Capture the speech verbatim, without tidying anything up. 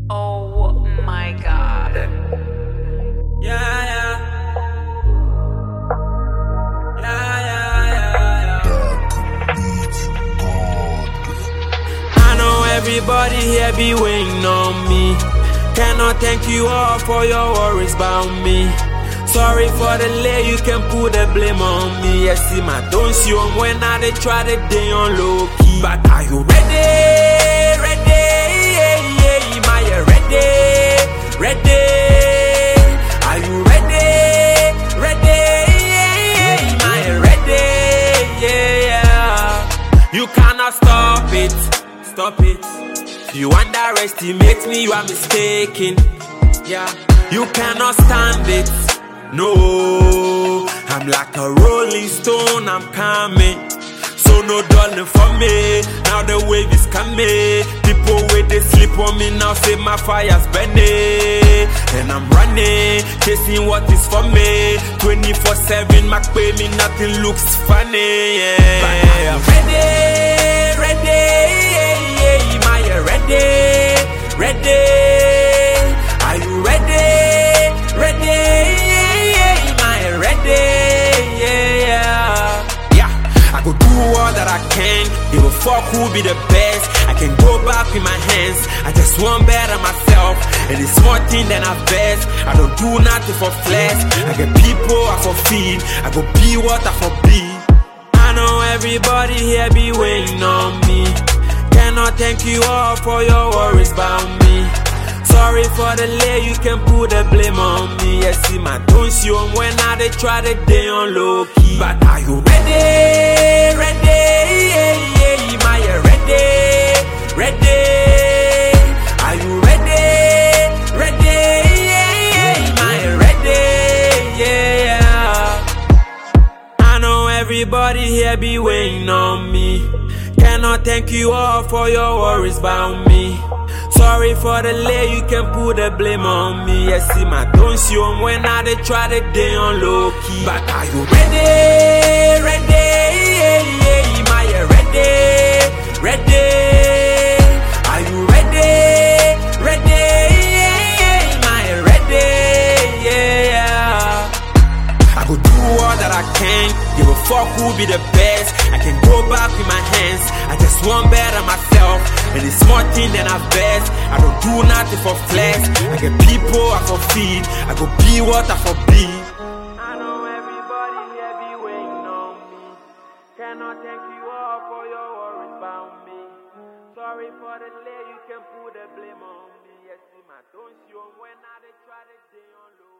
Oh my God. Yeah, yeah. Yeah, yeah, yeah, yeah. I know everybody here be waiting on me. Cannot thank you all for your worries about me. Sorry for the delay, you can put the blame on me. Yes, see my don't see on when I they try the day on low key. But are you ready? Ready? Yeah, yeah, am I ready? Ready? Are you ready? Ready? Yeah, yeah, am I ready? Yeah, yeah. You cannot stop it, stop it. You underestimate me, you are mistaken. Yeah, you cannot stand it. No, I'm like a rolling stone, I'm coming. So no darling for me, now the wave is coming. People wait, they sleep on me now, say my fire's burning. And I'm running, chasing what is for me. twenty-four seven, Mac pay me, nothing looks funny. Yeah. But I'm ready, ready, yeah, yeah. Am I ready, ready? Are you ready, ready? Go do all that I can, give a fuck who be the best. I can go back with my hands, I just want better myself. And it's more thing than I best. I don't do nothing for flesh. I get people I for feed, I go be what I for be. I know everybody here be waiting on me. Cannot thank you all for your worries about me. Sorry for the delay, you can put the blame on me. Yes, see my don't see on when I they try the day on low key. But are you ready? Ready? Yeah, yeah, am I ready? Ready? Are you ready? Ready? Yeah, yeah, am I ready? Yeah, yeah. I know everybody here be waiting on me. Cannot thank you all for your worries about me. Sorry for the delay, you can put the blame on me. Yes, see my don't see on when I they try the day on low key. But are you ready? Ready? Yeah, yeah, am I ready? Ready? Are you ready? Ready? Yeah, yeah, am I ready? Yeah, yeah. I go do all that I can, give a fuck who be the best. I can go back with my hands, I just want better myself. And it's more thing than I best. I don't do nothing for flesh. I get people I for feed, I go be what I for be. I know everybody here be waiting on me. Cannot thank you all for your worries about me. Sorry for the delay, you can put the blame on me. Yes, see my don't you when I they try to day on low.